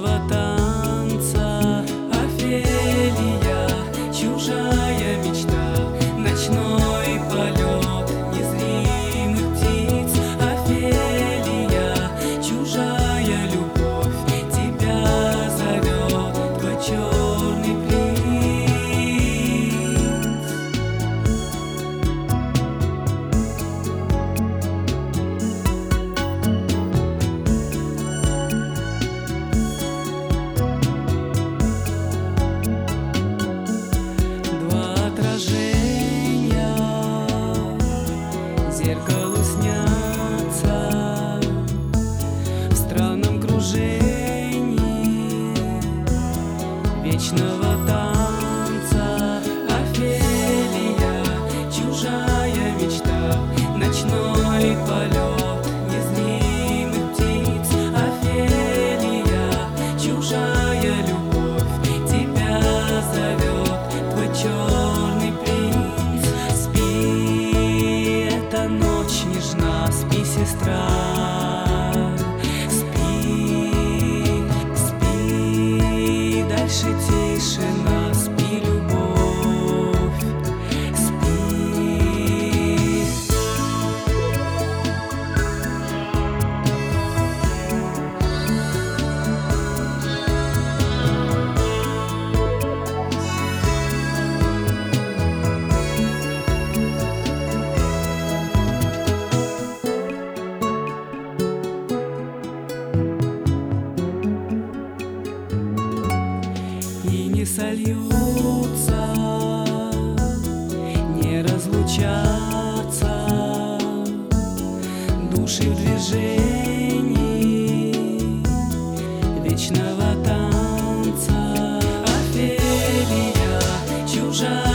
вечного танца. Офелия, чужая мечта, ночной полет незримых птиц. Офелия, чужая любовь, тебя зовет твой черный принц. Отражения зеркалу снятся в странном кружении вечного танца. Офелия, чужая мечта, ночной полет незримых птиц. Офелия, чужая любовь, тебя зовет твой черный принц. Спи, эта ночь нежна, спи, сестра. Спи, спи, дальше тишина, спи, любовь, спи. И не сольются, не разлучатся души в движении вечного танца. Офелия, чужая